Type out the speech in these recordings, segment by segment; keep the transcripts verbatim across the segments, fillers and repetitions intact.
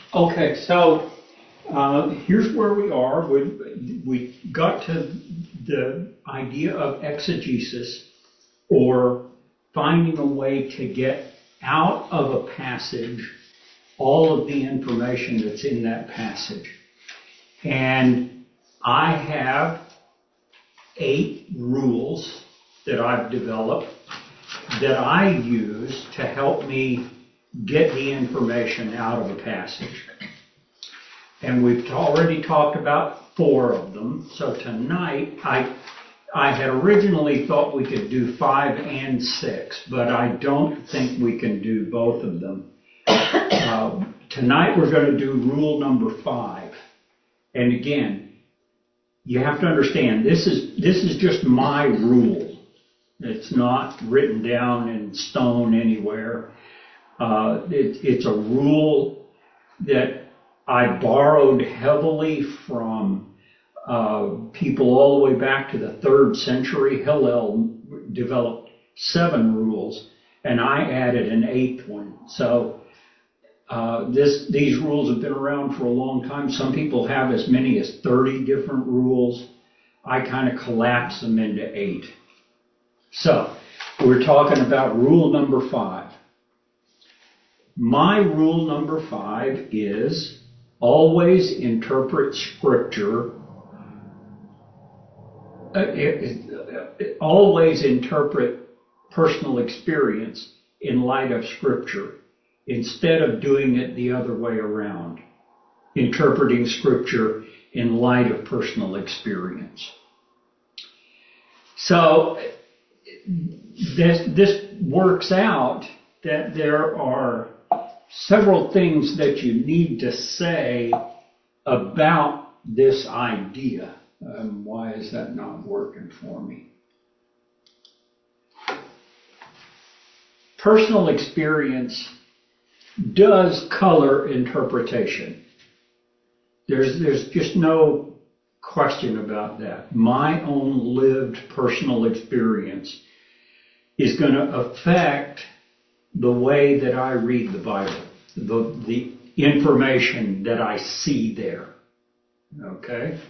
Okay, so uh, here's where we are. We, we got to the idea of exegesis, or finding a way to get out of a passage all of the information that's in that passage. And I have eight rules that I've developed that I use to help me get the information out of a passage. And we've already talked about four of them. So tonight, I I had originally thought we could do five and six, but I don't think we can do both of them. Uh, tonight we're going to do rule number five. And again, you have to understand, this is this is just my rule. It's not written down in stone anywhere. Uh, it, it's a rule that I borrowed heavily from uh, people all the way back to the third century. Hillel developed seven rules, and I added an eighth one. So uh, this these rules have been around for a long time. Some people have as many as thirty different rules. I kind of collapse them into eight. So we're talking about rule number five. My rule number five is always interpret Scripture, uh, it, it, always interpret personal experience in light of Scripture, instead of doing it the other way around, interpreting Scripture in light of personal experience. So this, this works out that there are several things that you need to say about this idea. Um, why is that not working for me? Personal experience does color interpretation. There's, there's just no question about that. My own lived personal experience is going to affect the way that I read the Bible, the, the information that I see there. Okay?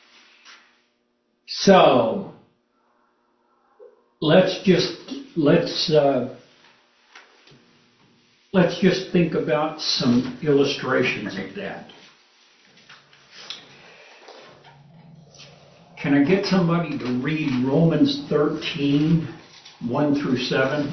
So, let's just, let's, uh, let's just think about some illustrations of that. Can I get somebody to read Romans thirteen, one through seven?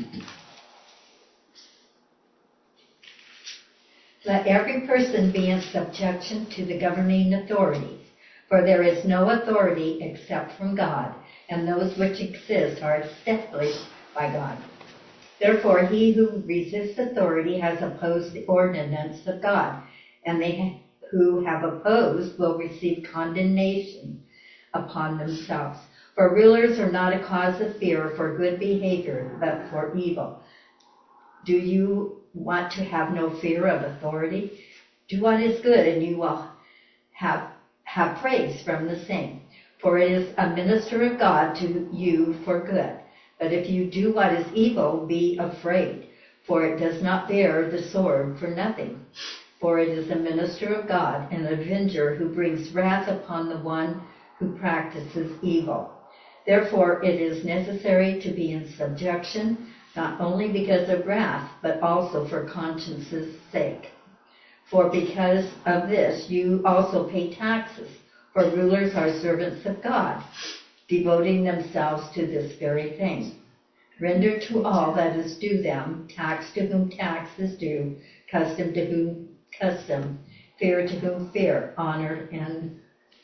Let every person be in subjection to the governing authorities, for there is no authority except from God, and those which exist are established by God. Therefore, he who resists authority has opposed the ordinance of God, and they who have opposed will receive condemnation upon themselves. For rulers are not a cause of fear for good behavior, but for evil. Do you want to have no fear of authority? Do what is good, and you will have have praise from the same. For it is a minister of God to you for good. But if you do what is evil, be afraid, for it does not bear the sword for nothing. For it is a minister of God, an avenger who brings wrath upon the one who practices evil. Therefore it is necessary to be in subjection, not only because of wrath, but also for conscience's sake. For because of this you also pay taxes, for rulers are servants of God, devoting themselves to this very thing. Render to all that is due them, tax to whom tax is due, custom to whom custom, fear to whom fear, honor and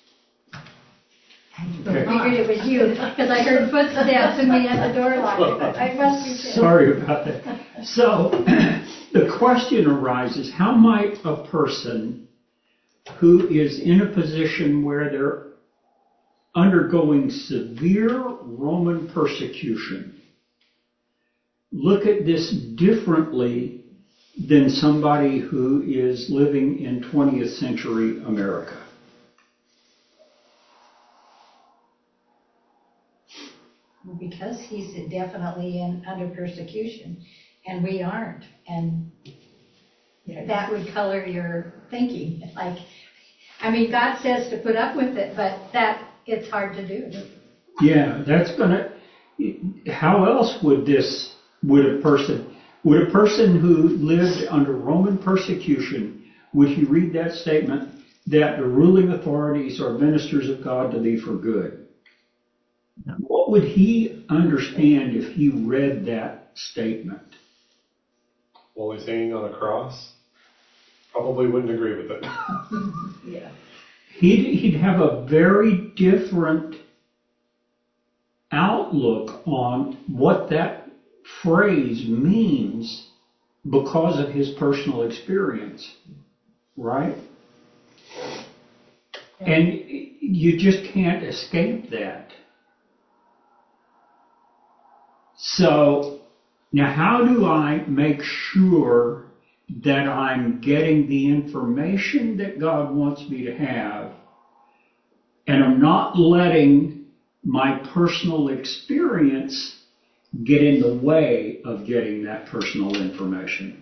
I figured it was you, because I heard footsteps and we had the door locked. I must be kidding. Sorry about that. So, the question arises, how might a person who is in a position where they're undergoing severe Roman persecution look at this differently than somebody who is living in twentieth century America? Because he's definitely in under persecution, and we aren't. And you know, that would color your thinking. Like, I mean, God says to put up with it, but that, it's hard to do. Yeah, that's gonna, how else would this, would a person, would a person who lived under Roman persecution, would he read that statement that the ruling authorities are ministers of God to thee for good? What would he understand if he read that statement? While he's hanging on a cross? Probably wouldn't agree with it. Yeah. He'd, he'd have a very different outlook on what that phrase means because of his personal experience, right? And you just can't escape that. So, now how do I make sure that I'm getting the information that God wants me to have, and I'm not letting my personal experience get in the way of getting that personal information?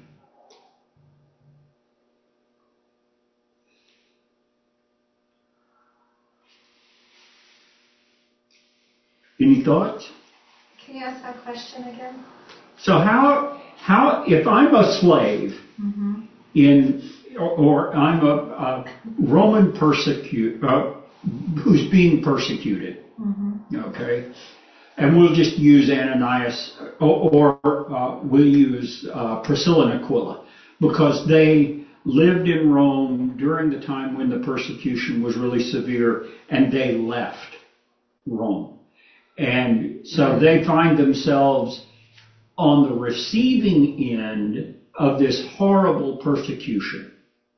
Any thoughts? Can you ask that question again? So how, how, if I'm a slave Mm-hmm. in, or, or I'm a, a Roman persecute, uh, who's being persecuted, Mm-hmm. okay, and we'll just use Ananias, or, or uh, we'll use uh, Priscilla and Aquila, because they lived in Rome during the time when the persecution was really severe, and they left Rome. And so they find themselves on the receiving end of this horrible persecution.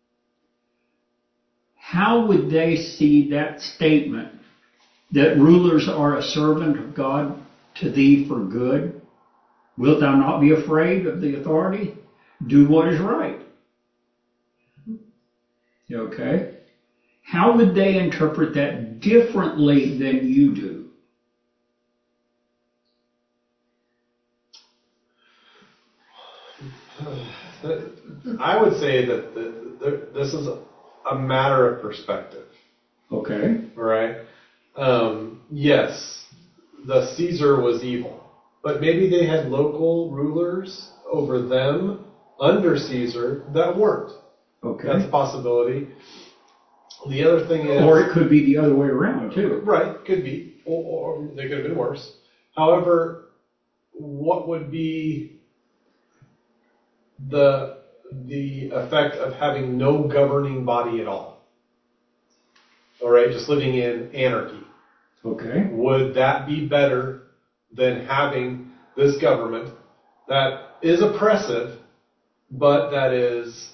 How would they see that statement that rulers are a servant of God to thee for good? Wilt thou not be afraid of the authority? Do what is right. Okay? How would they interpret that differently than you do? I would say that the, the, this is a matter of perspective. Okay. All right. Um, yes, the Caesar was evil, but maybe they had local rulers over them under Caesar that weren't. Okay. That's a possibility. The other thing is, or it could be the other way around too. Right, could be, or, or they could have been worse. However, what would be the the effect of having no governing body at all? All right, just living in anarchy. Okay. Would that be better than having this government that is oppressive, but that is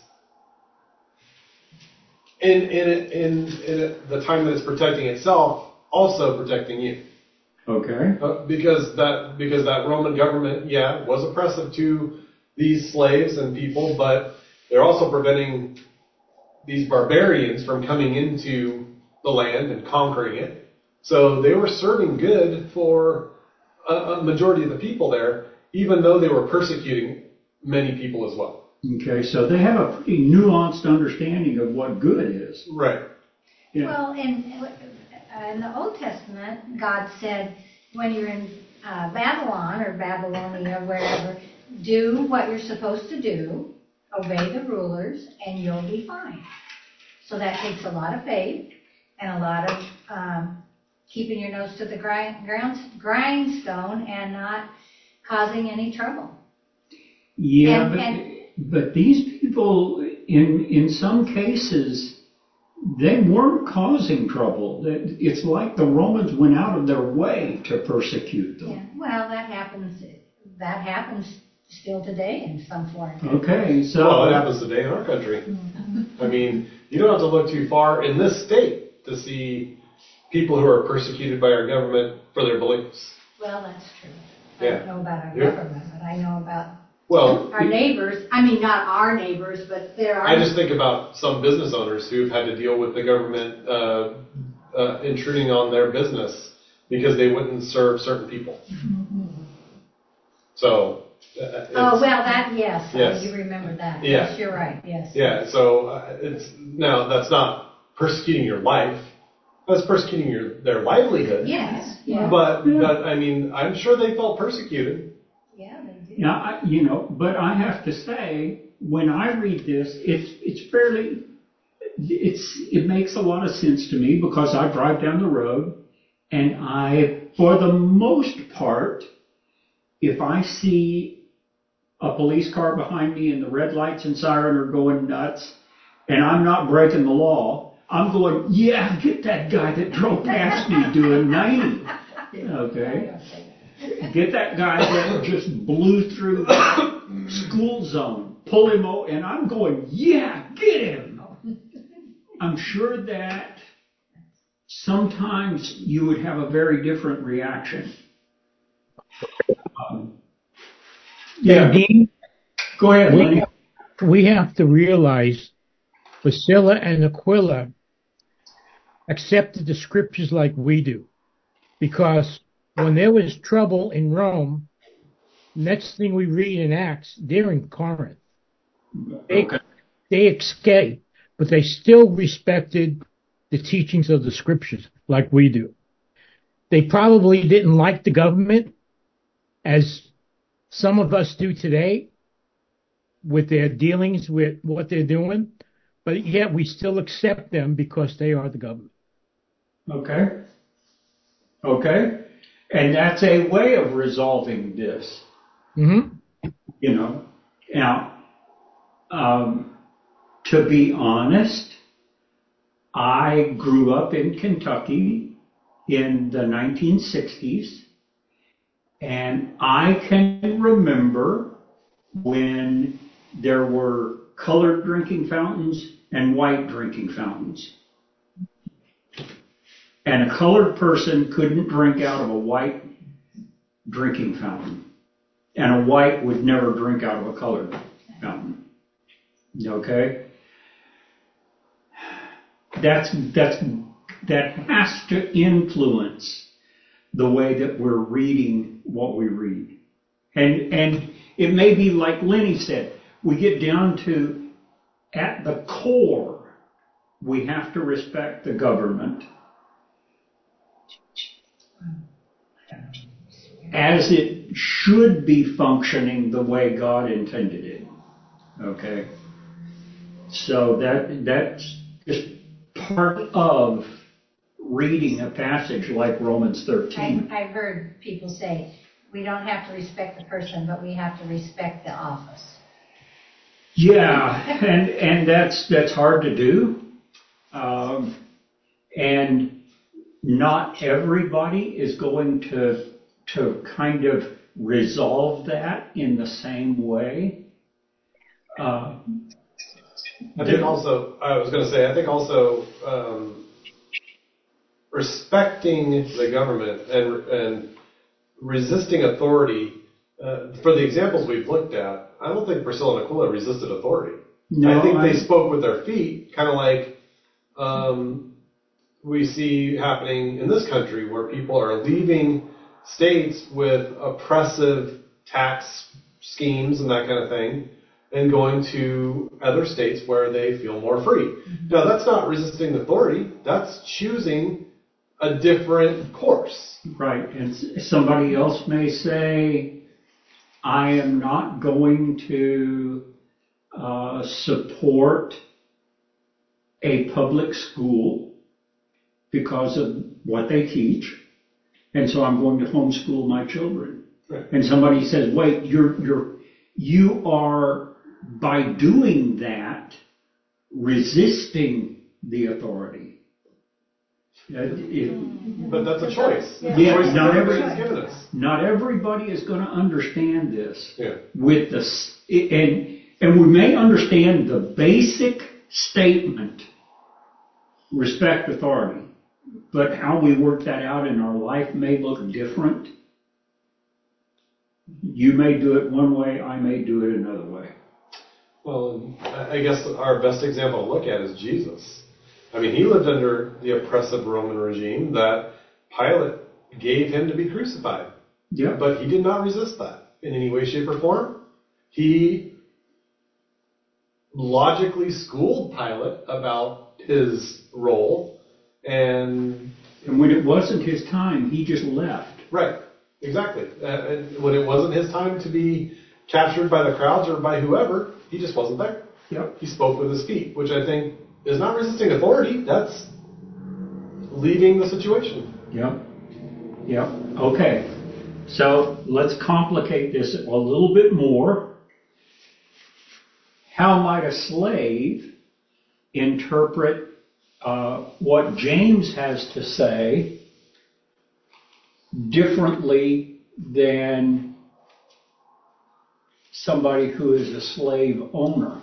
in in in, in the time that it's protecting itself, also protecting you? Okay. Uh, because that because that Roman government, yeah, was oppressive to these slaves and people, but they're also preventing these barbarians from coming into the land and conquering it. So they were serving good for a, a majority of the people there, even though they were persecuting many people as well. Okay, so they have a pretty nuanced understanding of what good is. Right. Yeah. Well, in, in the Old Testament, God said, when you're in uh, Babylon or Babylonia, wherever, do what you're supposed to do, obey the rulers, and you'll be fine. So that takes a lot of faith and a lot of um, keeping your nose to the grind, ground, grindstone and not causing any trouble. Yeah, And- but, and- but these people, in in some cases, they weren't causing trouble. It's like the Romans went out of their way to persecute them. Yeah, well, that happens. That happens still today in some foreign countries. Okay, so Well, it happens today in our country. I mean, you don't have to look too far in this state to see people who are persecuted by our government for their beliefs. Well, that's true. I Yeah. don't know about our Yeah. government, but I know about Well, our neighbors. I mean, not our neighbors, but there are. I just think about some business owners who've had to deal with the government uh, uh, intruding on their business because they wouldn't serve certain people. So Uh, Oh, it's- well, that, yes, Yes. oh, you remember that. Yeah. Yes, you're right, yes. Yeah, so uh, it's now that's not persecuting your life. That's persecuting your their livelihood. Yes, yeah. But Yeah. but I mean, I'm sure they felt persecuted. Yeah, they do. Now, I, you know, but I have to say, when I read this, it's it's fairly, it's it makes a lot of sense to me because I drive down the road, and I, for the most part, if I see a police car behind me and the red lights and siren are going nuts, and I'm not breaking the law, I'm going, yeah, get that guy that drove past me doing ninety. Okay. Get that guy that just blew through the school zone, pull him over, and I'm going, yeah, get him. I'm sure that sometimes you would have a very different reaction. Um, yeah, Dean, go ahead, we Lenny. have, we have to realize Priscilla and Aquila accepted the scriptures like we do. Because when there was trouble in Rome, next thing we read in Acts, they're in Corinth. They, Okay. they escaped, but they still respected the teachings of the scriptures like we do. They probably didn't like the government as some of us do today with their dealings with what they're doing, but yet we still accept them because they are the government. Okay. Okay. And that's a way of resolving this, Mm-hmm. you know. Now, um, to be honest, I grew up in Kentucky in the nineteen sixties, and I can remember when there were colored drinking fountains and white drinking fountains. And a colored person couldn't drink out of a white drinking fountain. And a white would never drink out of a colored fountain. Okay? That's, that's, that has to influence the way that we're reading what we read. And, and it may be like Lenny said, we get down to, at the core, we have to respect the government as it should be functioning the way God intended it. Okay? So that that's just part of reading a passage like Romans I, thirteen. I've heard people say, we don't have to respect the person, but we have to respect the office. Yeah, and and that's that's hard to do. Um, and not everybody is going to to kind of resolve that in the same way. Uh, I think also, I was going to say, I think also um, respecting the government and and resisting authority. Uh, for the examples we've looked at, I don't think Priscilla and Aquila resisted authority. No, I think I- they spoke with their feet, kind of like um, we see happening in this country, where people are leaving states with oppressive tax schemes and that kind of thing, and going to other states where they feel more free. Mm-hmm. Now, that's not resisting authority. That's choosing a different course. Right, and s- somebody else may say, I am not going to uh, support a public school because of what they teach, and so I'm going to homeschool my children. Right. And somebody says, wait, you're, you're, you are, by doing that, resisting the authority. Uh, it- But that's a choice. It's Yeah, a choice not that every- everybody's given us. Not everybody is going to understand this. Yeah. With this, and and we may understand the basic statement, respect authority, but how we work that out in our life may look different. You may do it one way, I may do it another way. Well, I guess our best example to look at is Jesus. I mean, he lived under the oppressive Roman regime that Pilate gave him to be crucified. Yeah. But he did not resist that. in any way, shape, or form. He logically schooled Pilate about his role, and And when it wasn't his time, he just left. right, exactly. Uh, and when it wasn't his time to be captured by the crowds or by whoever, he just wasn't there. Yep. He spoke with his feet, which I think is not resisting authority. That's leaving the situation. Yep. Yep. Okay. So let's complicate this a little bit more. How might a slave interpret uh, what James has to say differently than somebody who is a slave owner?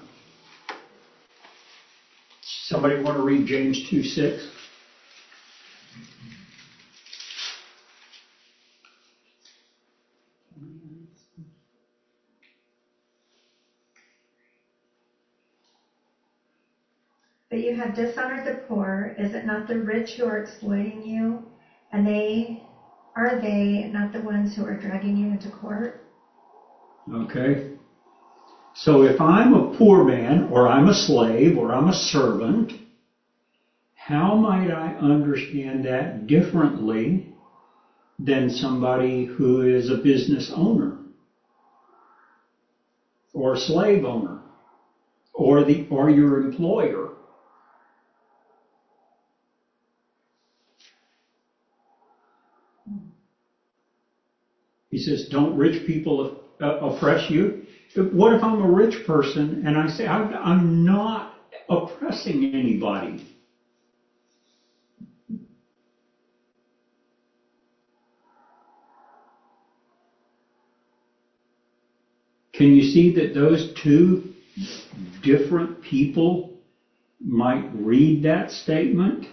Somebody want to read James two six? But you have dishonored the poor. Is it not the rich who are exploiting you? And they, are they not the ones who are dragging you into court? Okay. So if I'm a poor man, or I'm a slave, or I'm a servant, how might I understand that differently than somebody who is a business owner, or a slave owner, or the or your employer? He says, don't rich people uh, oppress you? What if I'm a rich person and I say, I'm, I'm not oppressing anybody? Can you see that those two different people might read that statement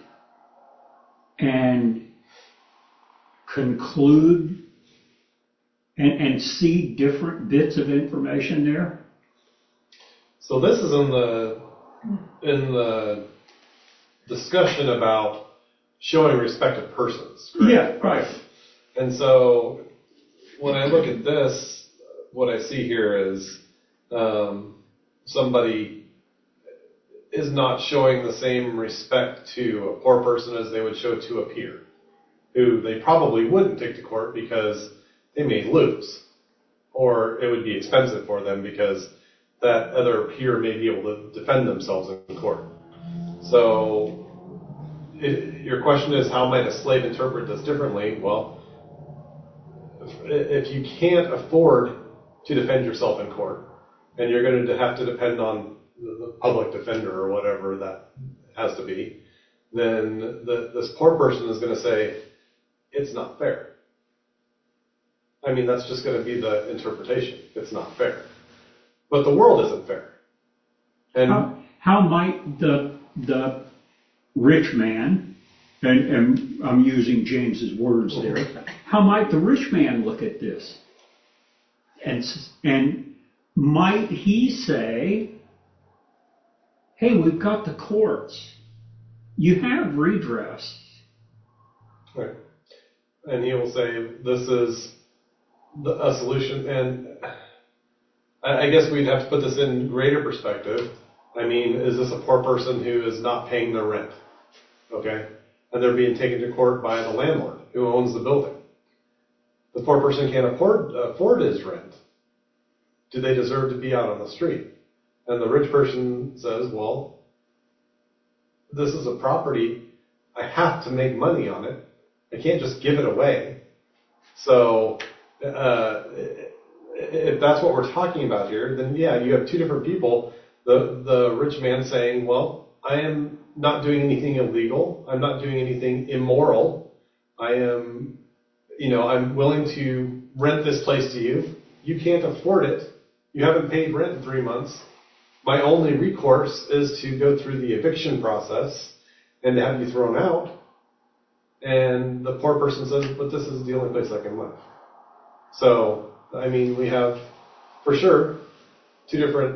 and conclude and, and see different bits of information there? So this is in the in the discussion about showing respect to persons. Correct? Yeah, right. And so when I look at this, what I see here is um, somebody is not showing the same respect to a poor person as they would show to a peer, who they probably wouldn't take to court because they may lose, or it would be expensive for them because that other peer may be able to defend themselves in court. So if your question is, how might a slave interpret this differently? Well, if you can't afford to defend yourself in court, and you're going to have to depend on the public defender or whatever that has to be, then the, this poor person is going to say, it's not fair. I mean, that's just going to be the interpretation. It's not fair. But the world isn't fair. And How, how might the the rich man, and, and I'm using James's words there, how might the rich man look at this? And, and might he say, hey, we've got the courts. You have redress. right. And he will say, this is the, a solution. And I, I guess we'd have to put this in greater perspective. I mean, is this a poor person who is not paying their rent? Okay? And they're being taken to court by the landlord who owns the building. The poor person can't afford, afford his rent. Do they deserve to be out on the street? And the rich person says, well, this is a property. I have to make money on it. I can't just give it away. So uh, if that's what we're talking about here, then yeah, you have two different people. The, the rich man saying, well, I am not doing anything illegal. I'm not doing anything immoral. I am, you know, I'm willing to rent this place to you. You can't afford it. You haven't paid rent in three months. My only recourse is to go through the eviction process and to have you thrown out. And the poor person says, but this is the only place I can live. So, I mean, we have, for sure, two different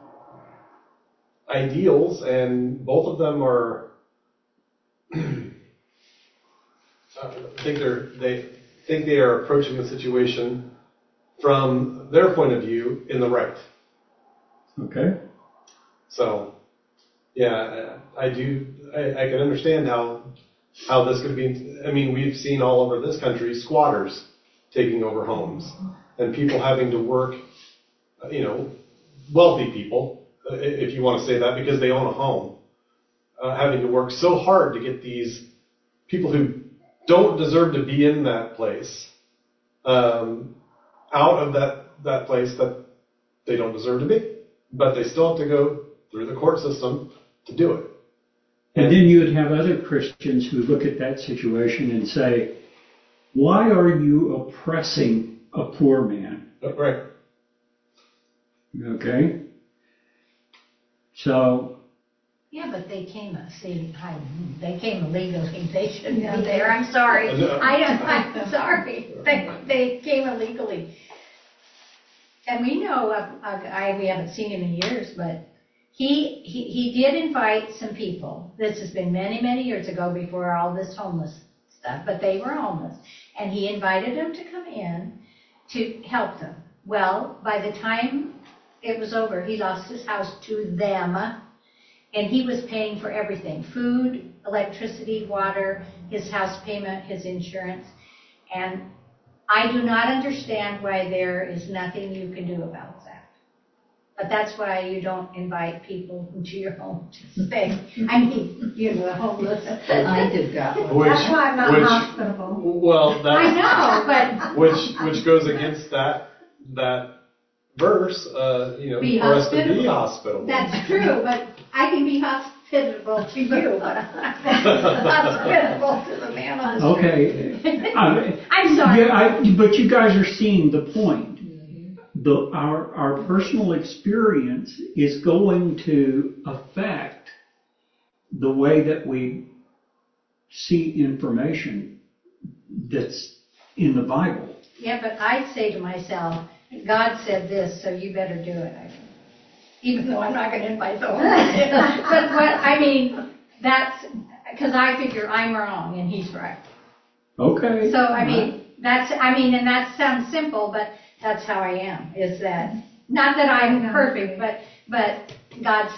ideals, and both of them are, I think they're, they think they are approaching the situation from their point of view, in the right. Okay. So, yeah, I, I do. I, I can understand how how this could be. I mean, we've seen all over this country squatters taking over homes and people having to work. You know, wealthy people, if you want to say that, because they own a home, uh, having to work so hard to get these people who don't deserve to be in that place um, out of that that place that they don't deserve to be, but they still have to go through the court system to do it. And then you would have other Christians who look at that situation and say, why are you oppressing a poor man? Right. Okay? So... Yeah, but they came, see, I, they came illegally. They shouldn't be there. I'm sorry. I don't, I'm sorry. They, they came illegally. And we know a, a guy, we haven't seen him in years, but he, he he did invite some people. This has been many, many years ago before all this homeless stuff, but they were homeless. And he invited them to come in to help them. Well, by the time it was over, he lost his house to them, and he was paying for everything: food, electricity, water, his house payment, his insurance. And I do not understand why there is nothing you can do about that. But that's why you don't invite people into your home to stay. I mean, you know, the homeless. I did that one. Which, That's why I'm not which, hospitable. Well, that, I know, but which which goes against that that verse, uh, you know, Be for us to be hospitable. hospitable. that's true. But I can be hospitable to you, but I'm not hospitable to the man on the street. Okay. Uh, I'm sorry. Yeah, I, but you guys are seeing the point. The, our, our personal experience is going to affect the way that we see information that's in the Bible. Yeah, but I say to myself, God said this, so you better do it. I, even though I'm not going to invite the homeless in. But what, I mean, that's, because I figure I'm wrong and he's right. Okay. So, I mean, that's, I mean, and that sounds simple, but that's how I am, is that, not that I'm perfect, but, but God's,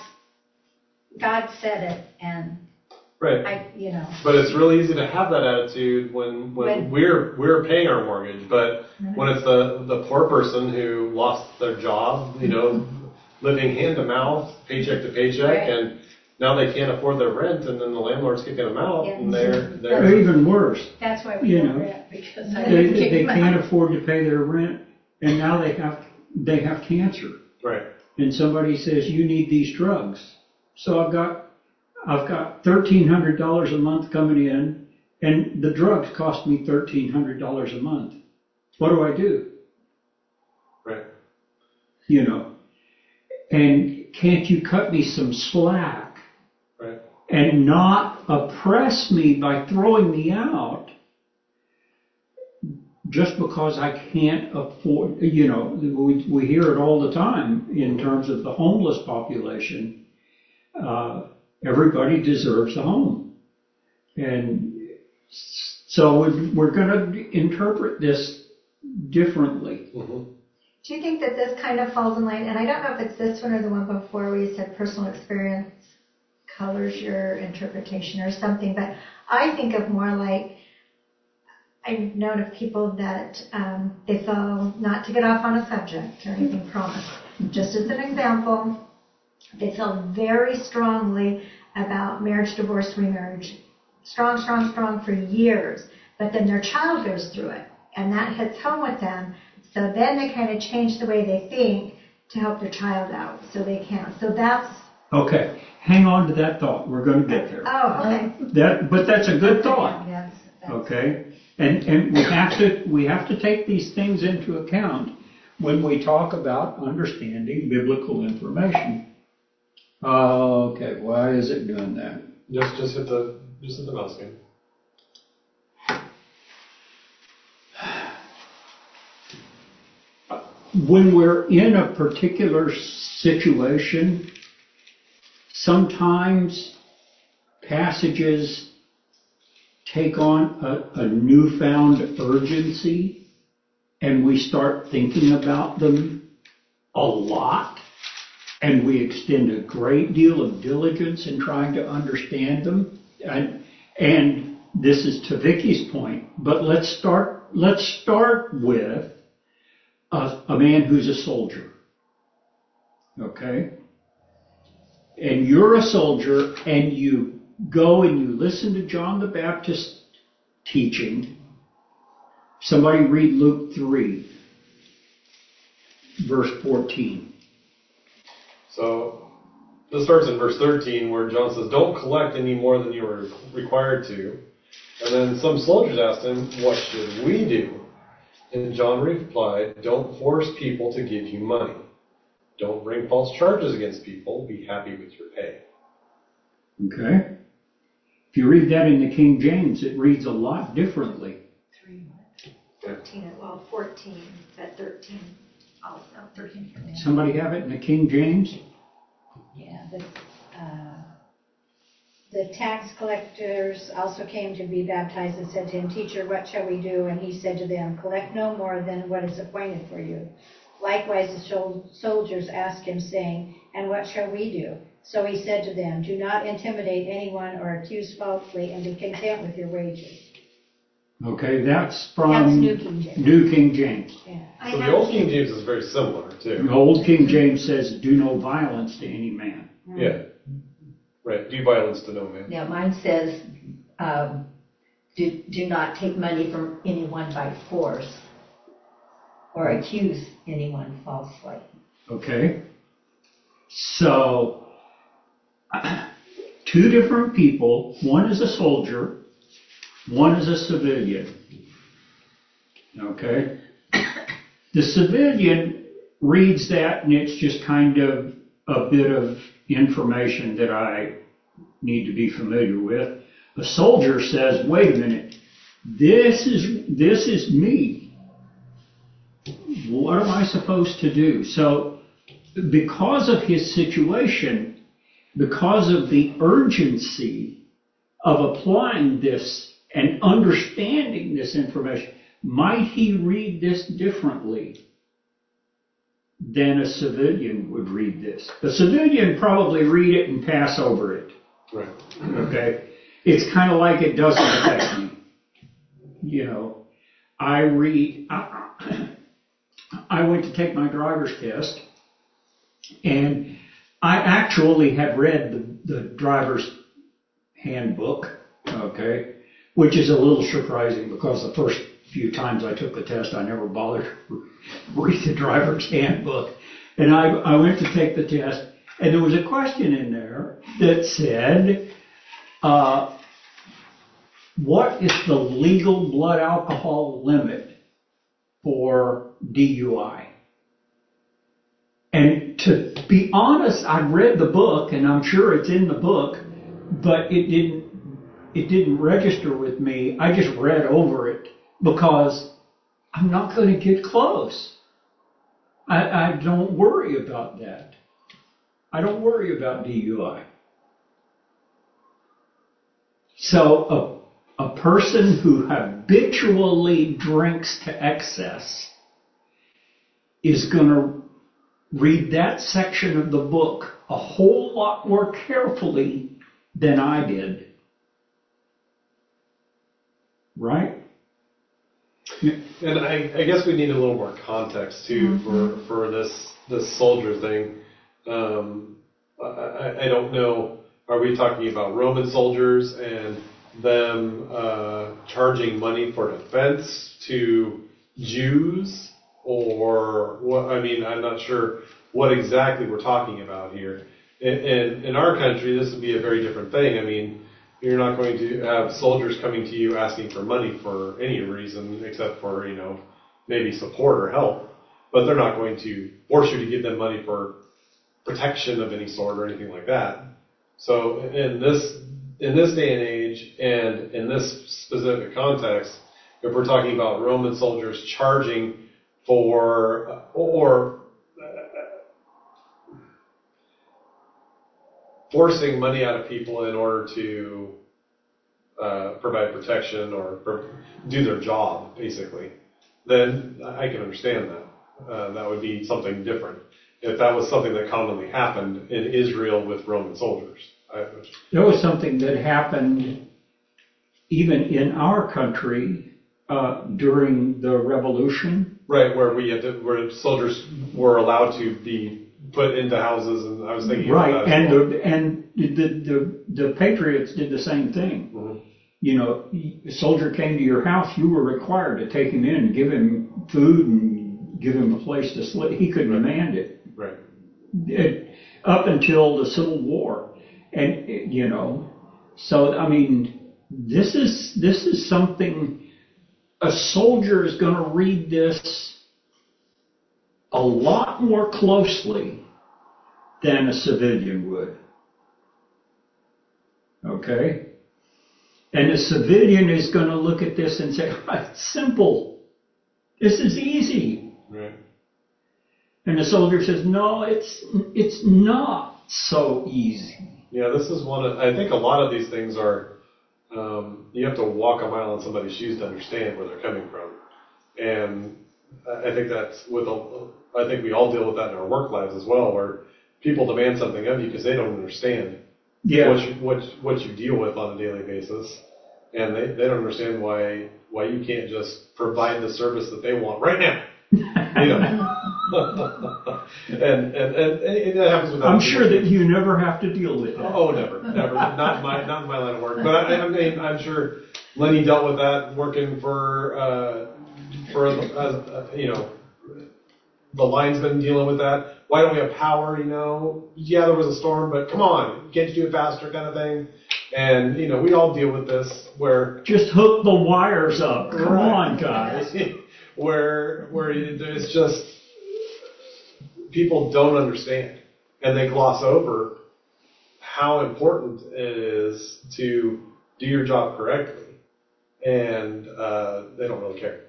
God said it, and Right. I, you know. But it's really easy to have that attitude when, when, When- we're we're paying our mortgage, but when it's the, the poor person who lost their job, you know, living hand to mouth, paycheck to paycheck, Right. and now they can't afford their rent, and then the landlord's kicking them out, Yeah. and they're Or they're even worse, That's why we You don't know, rent, because I they, didn't kick they them can't out. afford to pay their rent, and now they have they have cancer. right. And somebody says, you need these drugs. So I've got, I've got thirteen hundred dollars a month coming in, and the drugs cost me thirteen hundred dollars a month. What do I do? Right. You know, and can't you cut me some slack Right. and not oppress me by throwing me out just because I can't afford, you know, we, we hear it all the time in terms of the homeless population. Uh, everybody deserves a home. And so we're, we're going to interpret this differently. Mm-hmm. Do you think that this kind of falls in line? And I don't know if it's this one or the one before where you said personal experience colors your interpretation or something, but I think of more like, I've known of people that um, they feel, not to get off on a subject or anything, promise. Just as an example, they feel very strongly about marriage, divorce, remarriage. Strong, strong, strong for years. But then their child goes through it, and that hits home with them. So then they kind of change the way they think to help their child out, so they can. So that's... Okay, hang on to that thought. We're going to get there. Oh, okay. That, but that's a good thought. That's, that's, Okay, and and we have to we have to take these things into account when we talk about understanding biblical information. Uh, okay, why is it doing that? Just just hit the just hit the mouse game. When we're in a particular situation, sometimes passages take on a, a newfound urgency and we start thinking about them a lot, and we extend a great deal of diligence in trying to understand them. And, and this is to Vicky's point, but let's start, let's start with a, a man who's a soldier. Okay? And you're a soldier, and you go and you listen to John the Baptist teaching. Somebody read Luke three, verse fourteen. So this starts in verse thirteen, where John says, "Don't collect any more than you are required to." And then some soldiers asked him, "What should we do?" And John replied, "Don't force people to give you money. Don't bring false charges against people. Be happy with your pay." Okay? If you read that in the King James, it reads a lot differently. Three, what? Thirteen, well, fourteen, at thirteen also. Thirteen. Somebody have it in the King James? Yeah, the, uh, the tax collectors also came to be baptized and said to him, "Teacher, what shall we do?" And he said to them, "Collect no more than what is appointed for you." Likewise the sol- soldiers asked him, saying, "And what shall we do?" So he said to them, "Do not intimidate anyone or accuse falsely, and be content with your wages." Okay, that's from That's New King James. New King James. Yeah. I So the have Old King seen- James is very similar, too. The Old King James says, "Do no violence to any man." Yeah. Right. Do violence to no man. Now, mine says, um, do, do not take money from anyone by force or accuse anyone falsely. Okay? So, two different people. One is a soldier. One is a civilian. Okay? The civilian reads that, and it's just kind of a bit of information that I need to be familiar with. A soldier says, "Wait a minute, this is this is me. What am I supposed to do?" So, because of his situation, because of the urgency of applying this and understanding this information, might he read this differently than a civilian would read this? A civilian probably read it and pass over it. Right. Okay? It's kind of like it doesn't affect me. You know, I read, I, I went to take my driver's test, and I actually had read the, the driver's handbook, okay, which is a little surprising because the first few times I took the test, I never bothered to read the driver's handbook. And I, I went to take the test, and there was a question in there that said, uh, what is the legal blood alcohol limit for D U I? And to be honest, I read the book, and I'm sure it's in the book, but it didn't, it didn't register with me. I just read over it because I'm not going to get close. I, I don't worry about that. I don't worry about D U I. So a, a person who habitually drinks to excess is going to read that section of the book a whole lot more carefully than I did. Right? And I, I guess we need a little more context too for, for this this soldier thing. Um, I, I don't know. Are we talking about Roman soldiers and them uh, charging money for defense to Jews, or what? I mean, I'm not sure what exactly we're talking about here. In, in, in our country, this would be a very different thing. I mean, you're not going to have soldiers coming to you asking for money for any reason except for, you know, maybe support or help. But they're not going to force you to give them money for protection of any sort or anything like that. So in this in this day and age and in this specific context, if we're talking about Roman soldiers charging for or forcing money out of people in order to uh, provide protection or pro- do their job, basically, then I can understand that. Uh, that would be something different if that was something that commonly happened in Israel with Roman soldiers. I, There was something that happened even in our country uh, during the Revolution. right, where we had to, where soldiers were allowed to be put into houses, and I was thinking Right, about that as and well. the and the the the Patriots did the same thing. Mhm. You know, a soldier came to your house, you were required to take him in and give him food and give him a place to sleep. He could Right. demand it. Right. It, up until the Civil War, and you know, so I mean, this is this is something a soldier is going to read this a lot more closely than a civilian would. Okay, and a civilian is going to look at this and say, oh, "It's simple. This is easy." Right. And the soldier says, "No, it's it's not so easy." Yeah, this is one of, I think a lot of these things are, um, you have to walk a mile in somebody's shoes to understand where they're coming from. And I I think that's with, a, I think we all deal with that in our work lives as well, where people demand something of you because they don't understand Yeah. what you, what, what you deal with on a daily basis. And they, they don't understand why, why you can't just provide the service that they want right now. You know? and, and, and, and that happens with I'm other sure people. that you never have to deal with that. Oh, never, never. Not in my, not in my line of work. But I, I mean, I'm sure Lenny dealt with that working for, uh, for the, uh, you know, the linesman dealing with that. Why don't we have power? You know, yeah, there was a storm, but come on, can't you do it faster, kind of thing. And you know, we all deal with this where Just hook the wires up. Come Right. on, guys. where where it's just people don't understand, and they gloss over how important it is to do your job correctly, and uh, they don't really care.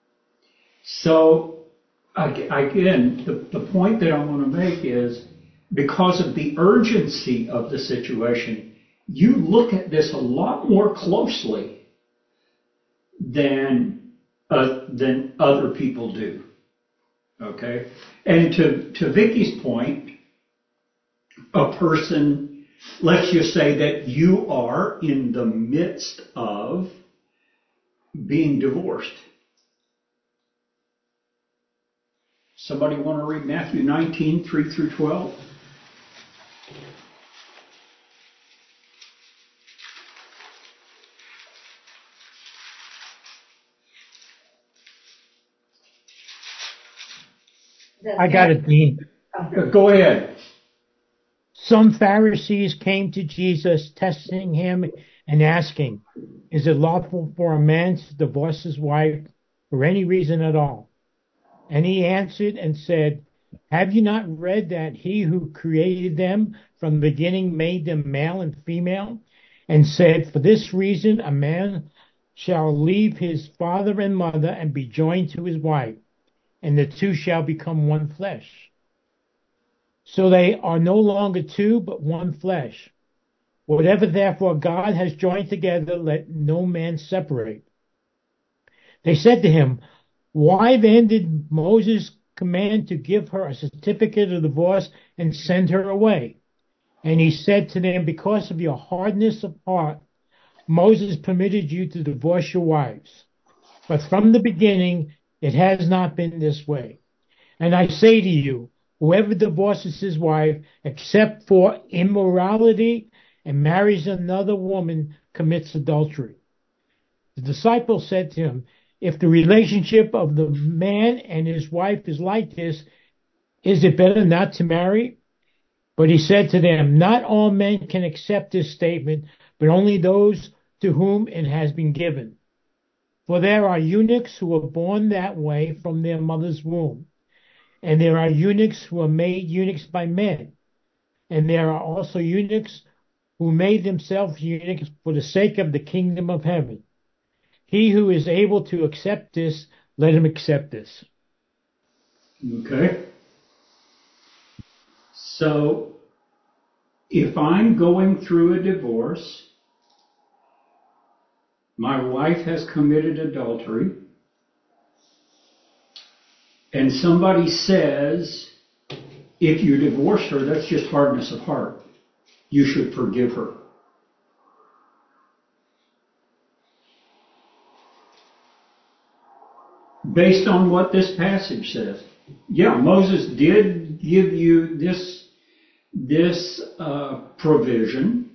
So, ag- again, the, the point that I want to make is because of the urgency of the situation, you look at this a lot more closely than uh, than other people do. Okay, and to to Vicky's point, a person, let's just say that you are in the midst of being divorced. Somebody want to read Matthew nineteen, three through twelve? I got it, Dean. Uh, Go ahead. Some Pharisees came to Jesus, testing him and asking, is it lawful for a man to divorce his wife for any reason at all? And he answered and said, have you not read that he who created them from the beginning made them male and female, and said, for this reason a man shall leave his father and mother and be joined to his wife, and the two shall become one flesh. So they are no longer two, but one flesh. Whatever therefore God has joined together, let no man separate. They said to him, why then did Moses command to give her a certificate of divorce and send her away? And he said to them, because of your hardness of heart, Moses permitted you to divorce your wives. But from the beginning, it has not been this way. And I say to you, whoever divorces his wife, except for immorality, and marries another woman, commits adultery. The disciple said to him, if the relationship of the man and his wife is like this, is it better not to marry? But he said to them, not all men can accept this statement, but only those to whom it has been given. For there are eunuchs who are born that way from their mother's womb. And there are eunuchs who are made eunuchs by men. And there are also eunuchs who made themselves eunuchs for the sake of the kingdom of heaven. He who is able to accept this, let him accept this. Okay. So, if I'm going through a divorce, my wife has committed adultery, and somebody says, if you divorce her, that's just hardness of heart. You should forgive her. Based on what this passage says. Yeah, Moses did give you this, this uh, provision,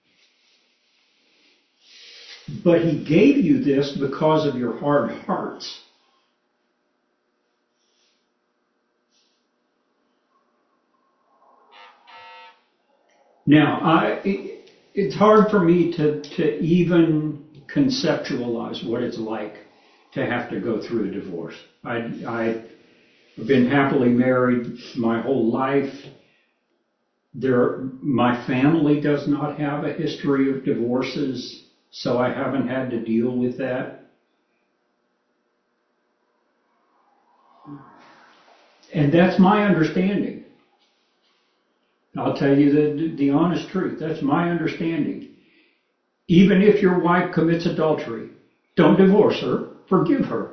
but he gave you this because of your hard hearts. Now, I, it, it's hard for me to, to even conceptualize what it's like to have to go through a divorce. I, I've been happily married my whole life. There, my family does not have a history of divorces, so I haven't had to deal with that. And that's my understanding. I'll tell you the, the honest truth. That's my understanding. Even if your wife commits adultery, don't divorce her, forgive her.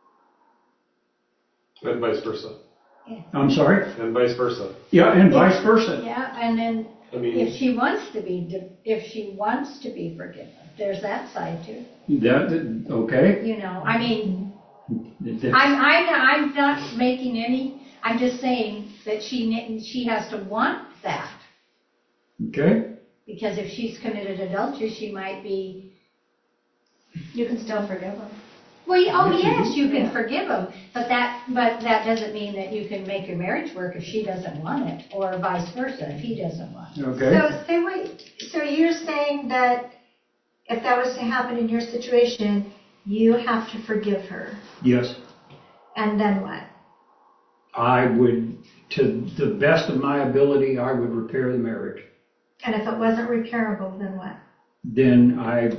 And vice versa. I'm sorry? And vice versa. Yeah, and vice versa. Yeah, and then I mean, if she wants to be, if she wants to be forgiven, there's that side too. That, okay. You know, I mean, I'm, I'm, I'm not making any, I'm just saying that she, she has to want that. Okay. Because if she's committed adultery, she might be. You can still forgive them. Well, oh yes, you can forgive them, but that, but that doesn't mean that you can make your marriage work if she doesn't want it, or vice versa if he doesn't want it. Okay. So, say wait. So you're saying that if that was to happen in your situation, you have to forgive her, Yes. and then what? I would, to the best of my ability, I would repair the marriage. And if it wasn't repairable, then what? Then I,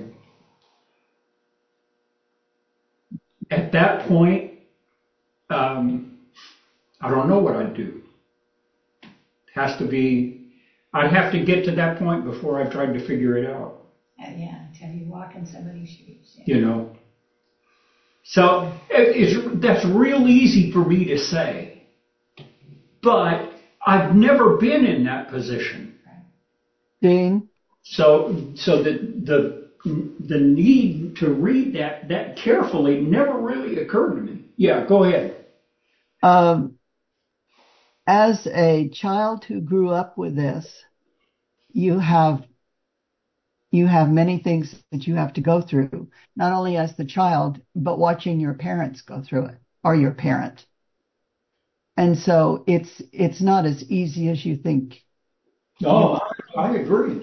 at that point, um, I don't know what I'd do. Has to be, I'd have to get to that point before I tried to figure it out. Uh, yeah, until you walk in somebody's shoes. Yeah. You know. So it, it's, that's real easy for me to say, but I've never been in that position. Dean? So, so the, the, the need to read that, that carefully never really occurred to me. Yeah, go ahead. Um, as a child who grew up with this, you have, you have many things that you have to go through, not only as the child, but watching your parents go through it, or your parent. And so it's, it's not as easy as you think. Oh, I, I agree.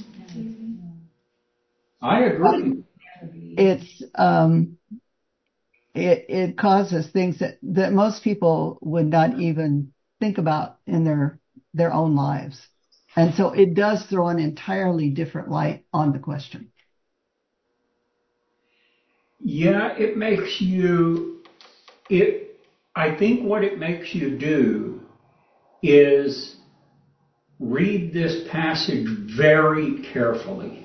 I agree. It's, um, it, it causes things that, that most people would not even think about in their, their own lives. And so it does throw an entirely different light on the question. Yeah, it makes you, it, I think what it makes you do is read this passage very carefully.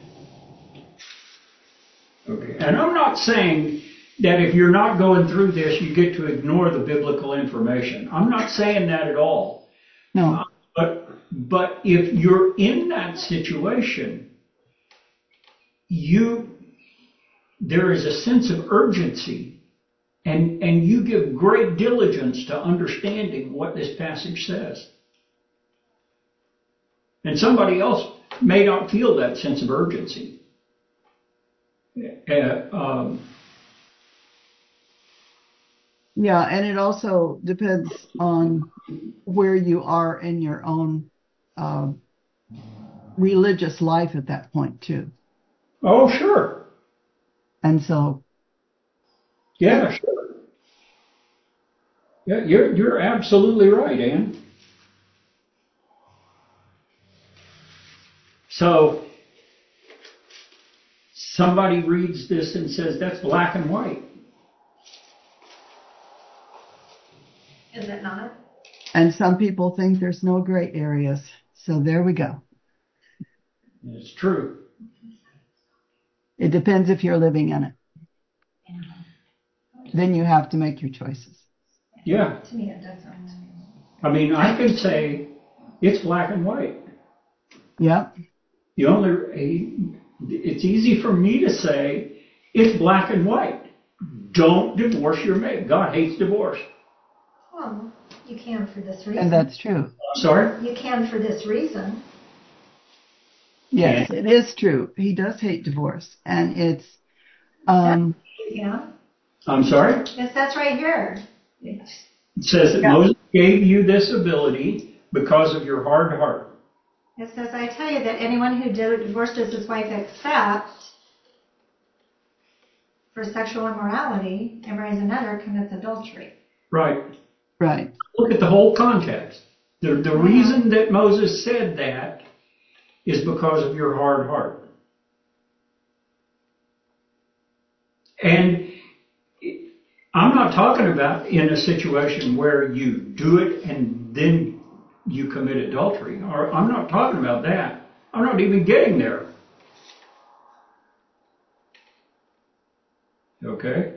Okay. And I'm not saying that if you're not going through this, you get to ignore the biblical information. I'm not saying that at all. No. Uh, but, but if you're in that situation, you, there is a sense of urgency, and, and you give great diligence to understanding what this passage says. And somebody else may not feel that sense of urgency. Uh, um, Yeah, and it also depends on where you are in your own uh, religious life at that point too. oh, sure. And so, Yeah, sure. Yeah, you're, you're absolutely right, Ann. So, somebody reads this and says, that's black and white. Is it not? and some people think there's no gray areas. So there we go. It's true. It depends if you're living in it. Yeah. Then you have to make your choices. Yeah. To me, it doesn't. I mean, I can say it's black and white. Yep. The only, it's easy for me to say it's black and white. Don't divorce your mate. God hates divorce. Well, you can for this reason. And that's true. I'm sorry? You can for this reason. Yes, it is true. He does hate divorce. And it's, um, Yeah. I'm sorry? It says right here. It says that Yeah. Moses gave you this ability because of your hard heart. It says, I tell you that anyone who divorces his wife except for sexual immorality and marries another commits adultery. Right. right. Look at the whole context. The, the Yeah. reason that Moses said that is because of your hard heart. And I'm not talking about in a situation where you do it and then you commit adultery. Or I'm not talking about that. I'm not even getting there. Okay?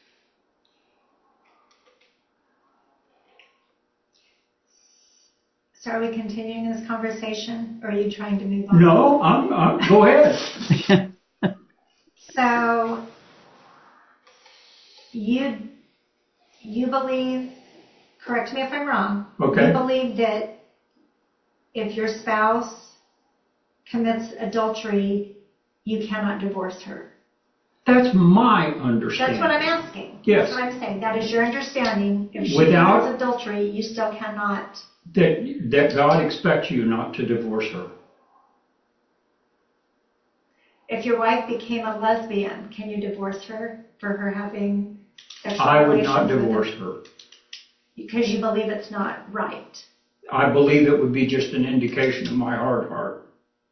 So are we continuing this conversation, or are you trying to move on? No, I'm, I'm, go ahead. So you you believe, correct me if I'm wrong, Okay. you believe that if your spouse commits adultery, you cannot divorce her. That's my understanding. That's what I'm asking. Yes. That's what I'm saying. That is your understanding. If she Without- commits adultery, you still cannot. That, that God expects you not to divorce her. If your wife became a lesbian, can you divorce her for her having sexual I would relations not with divorce him? her. Because you believe it's not right. I believe it would be just an indication of my hard heart.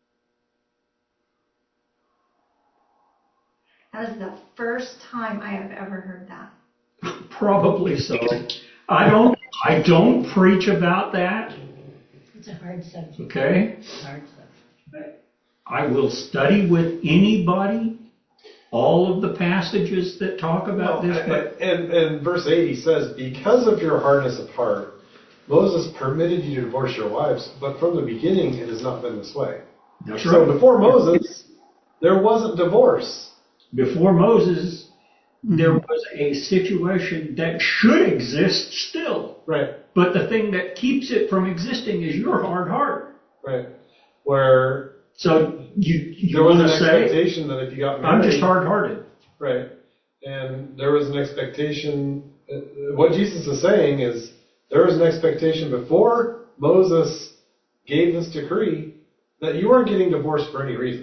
That is the first time I have ever heard that. Probably so. I don't, I don't preach about that. It's a hard subject. Okay? Hard subject. I will study with anybody all of the passages that talk about Well, this, but and, and verse eighty says, because of your hardness of heart, Moses permitted you to divorce your wives, but from the beginning it has not been this way. that's So right. before Moses, there wasn't divorce. Before Moses, there was a situation that should exist still. Right, But the thing that keeps it from existing is your hard heart. right. Where So you you there was want an to say, expectation that if you got married... I'm just hard-hearted. Right. And there was an expectation, uh, what Jesus is saying is, there was an expectation before Moses gave this decree that you weren't getting divorced for any reason.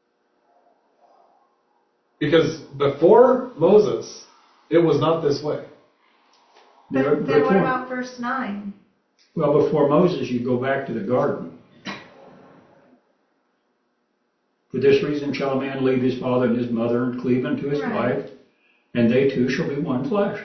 Because before Moses, it was not this way. But There- then what before- about verse nine? Well, before Moses, you go back to the garden. For this reason shall a man leave his father and his mother and cleave unto his Right. wife, and they two shall be one flesh.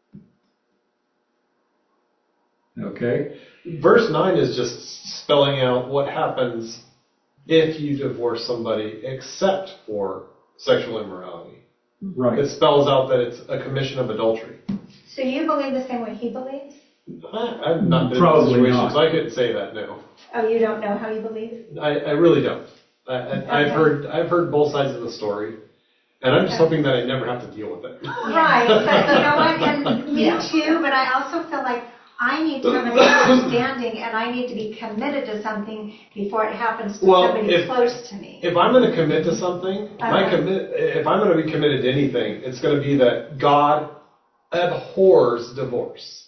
Okay? Verse nine is just spelling out what happens if you divorce somebody except for sexual immorality. Right. It spells out that it's a commission of adultery. So you believe the same way he believes? I, I've not been in Probably a situation, not. so I couldn't say that, no. Oh, you don't know how you believe? I, I really don't. I, I, I've Okay. heard I've heard both sides of the story, and I'm just Okay. hoping that I never have to deal with it. Right, but you know what, and me Yeah. too, but I also feel like I need to have an understanding and I need to be committed to something before it happens to Well, somebody if- close to me. If I'm going to commit to something, my Okay. commit, if I'm going to be committed to anything, it's going to be that God abhors divorce.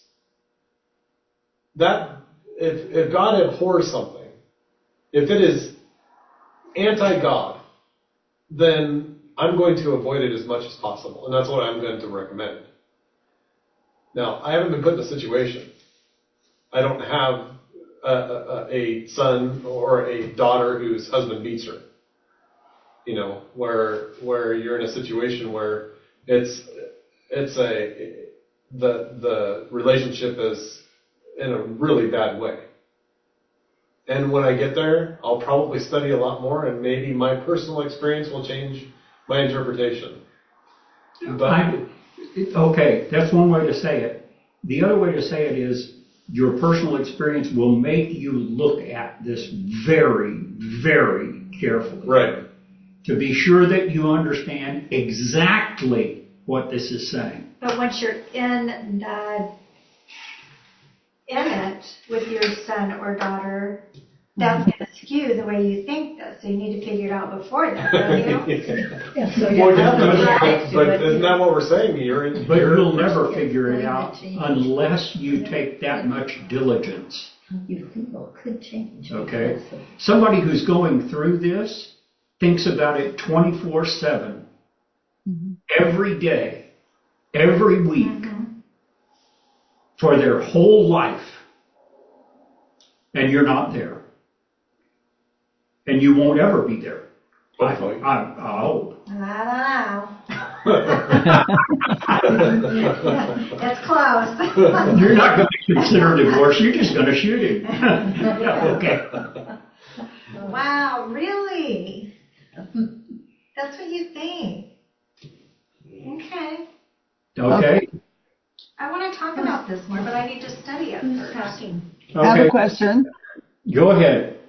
That if if God abhors something, if it is anti-God, then I'm going to avoid it as much as possible, and that's what I'm going to recommend. Now, I haven't been put in a situation. I don't have a, a, a son or a daughter whose husband beats her. You know, where where you're in a situation where it's it's a the the relationship is in a really bad way. And when I get there, I'll probably study a lot more, and maybe my personal experience will change my interpretation. But I, okay, that's one way to say it. the other way to say it is your personal experience will make you look at this very, very carefully. Right. To be sure that you understand exactly what this is saying. But once you're in the in it with your son or daughter, that's going to skew the way you think this. So you need to figure it out before that, don't you? Yeah, so you Well, have yeah, to but, try but, to, isn't that what we're saying? You're in, But you're, you'll never figure it out unless you take that much diligence. you people could change. Okay? Somebody who's going through this thinks about it twenty-four seven, Mhm. every day, every week, Mm-hmm. for their whole life. And you're not there. And you won't ever be there. I, Hopefully. I, I hope. I don't know. It's close. You're not going to consider divorce, you're just going to shoot him. Yeah, okay. Wow, really? That's what you think? Okay. Okay. I want to talk about this more, but I need to study it Who's first. talking? I have a Okay. question. Go ahead.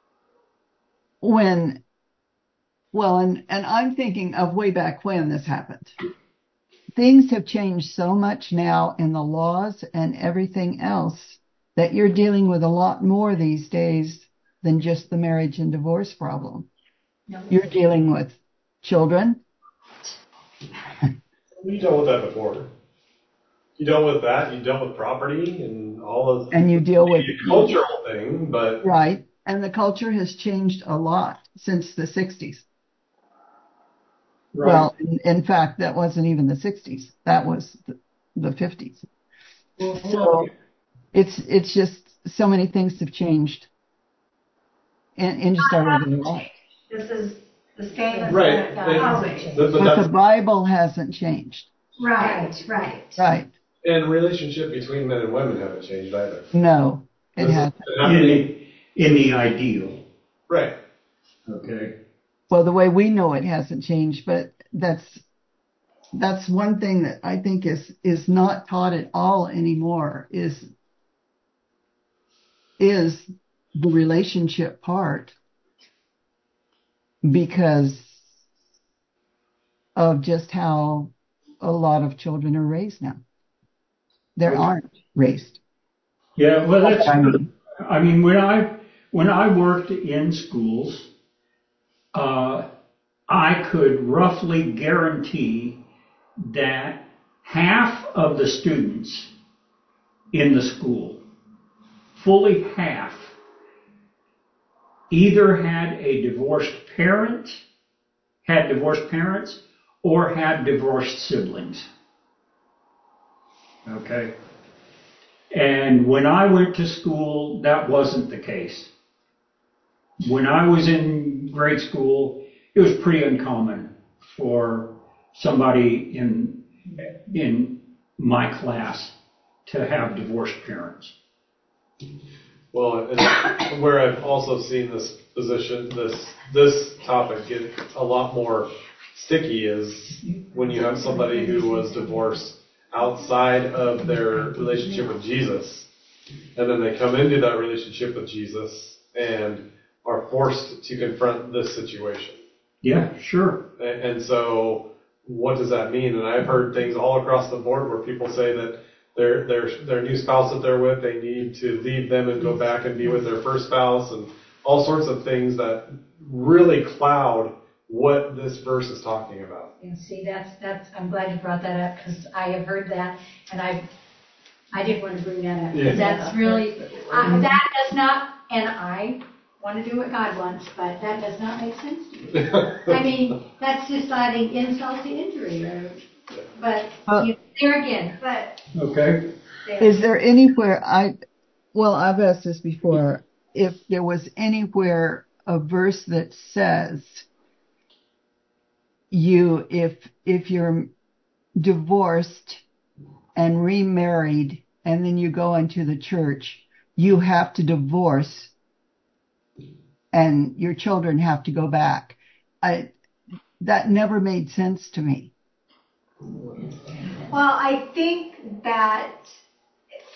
When, well, and, and I'm thinking of way back when this happened. Things have changed so much now in the laws and everything else that you're dealing with a lot more these days than just the marriage and divorce problem. No. You're dealing with children. We dealt with that before. You dealt with that. You dealt with property and all of And you deal with the cultural thing, but right. And the culture has changed a lot since the sixties. Right. Well, in, in fact, that wasn't even the sixties. That was the, the fifties. So it's it's just so many things have changed in, in just our regular life. This is the same as right. the And, always. but, but But that's the Bible hasn't changed. Right, right. Right. and relationship between men and women haven't changed either. No, it This hasn't. is happening. In, in the ideal. Right. Okay. Well, the way we know it hasn't changed, but that's that's one thing that I think is is not taught at all anymore is is the relationship part because of just how a lot of children are raised now. They Okay. aren't raised. Yeah, well, that's, I mean, I mean, when I, when I worked in schools, uh, I could roughly guarantee that half of the students in the school, fully half, either had a divorced parent, had divorced parents, or had divorced siblings. Okay? And when I went to school, that wasn't the case. When I was in grade school, it was pretty uncommon for somebody in in my class to have divorced parents. Well, and where I've also seen this position, this this topic get a lot more sticky is when you have somebody who was divorced outside of their relationship with Jesus, and then they come into that relationship with Jesus and are forced to confront this situation. Yeah, sure. And, and so, what does that mean? And I've heard things all across the board where people say that their their their new spouse that they're with, they need to leave them and go back and be with their first spouse, and all sorts of things that really cloud what this verse is talking about. And see, that's, that's, I'm glad you brought that up, because I have heard that, and I, I didn't want to bring that up, because Yeah. that's really, uh, that does not, and I want to do what God wants, but that does not make sense to me. I mean, that's just adding insult to injury, or, but, Uh, you, there again, but, Okay. there. is there anywhere I, well, I've asked this before, if there was anywhere a verse that says you, if, if you're divorced and remarried and then you go into the church, you have to divorce and your children have to go back. I, that never made sense to me. Well, I think that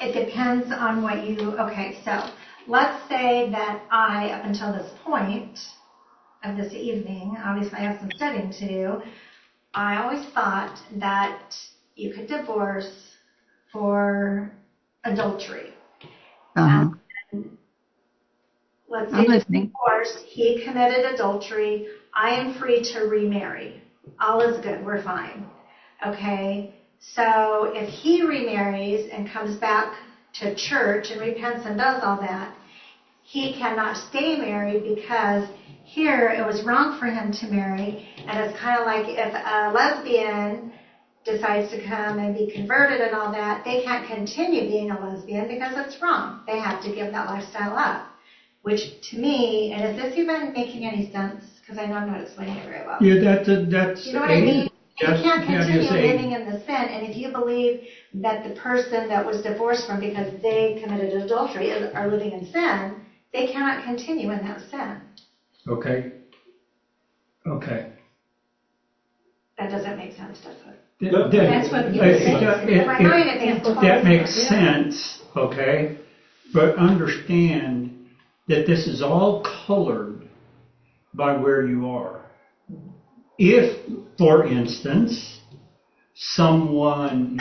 it depends on what you, okay, so let's say that I, up until this point of this evening, obviously I have some studying to do, I always thought that you could divorce for adultery. Uh-huh. And let's say I'm this listening. divorce, he committed adultery, I am free to remarry. All is good, we're fine. Okay, so if he remarries and comes back to church and repents and does all that, he cannot stay married because here it was wrong for him to marry, and it's kind of like if a lesbian decides to come and be converted and all that, they can't continue being a lesbian because it's wrong. They have to give that lifestyle up, which to me, and is this even making any sense? Because I know I'm not explaining it very well. Yeah, that, that, that's. You know what I mean? You That's, can't continue that is a- living in the sin, and if you believe that the person that was divorced from because they committed adultery is, are living in sin, they cannot continue in that sin. Okay. Okay. That doesn't make sense, does it? That, That's what it- he it- said. it- In my mind, it it- makes total That makes sense. sense, okay? But understand that this is all colored by where you are. If, for instance, someone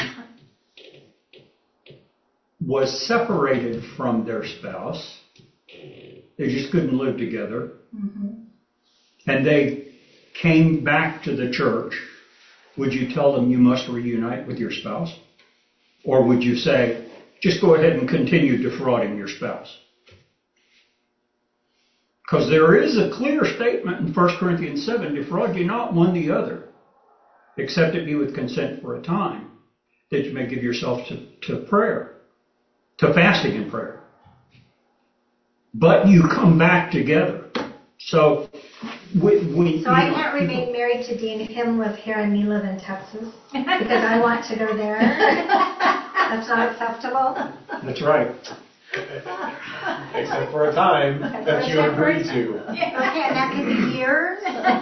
was separated from their spouse, they just couldn't live together, Mm-hmm. and they came back to the church, would you tell them you must reunite with your spouse? Or would you say, just go ahead and continue defrauding your spouse? Because there is a clear statement in First Corinthians seven, defraud you not one the other, except it be with consent for a time, that you may give yourself to, to prayer, to fasting and prayer. But you come back together. So we... we So I can't remain married to Dean, him live here and me live in Texas, because I want to go there. That's not acceptable. That's right. Except for a time that you agree to. Okay, and that could be years.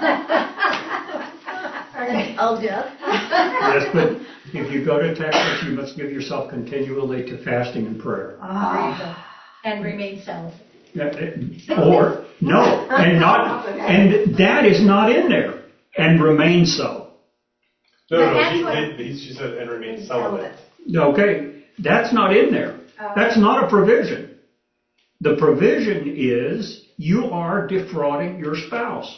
Okay. Until death. Yes, but if you go to Texas, you must give yourself continually to fasting and prayer. Ah. And remain celibate. Or, no, and not, and that is not in there, and remain so. No, But no, that's he, what- he, she said, and remain celibate. Okay, that's not in there. That's not a provision. The provision is you are defrauding your spouse.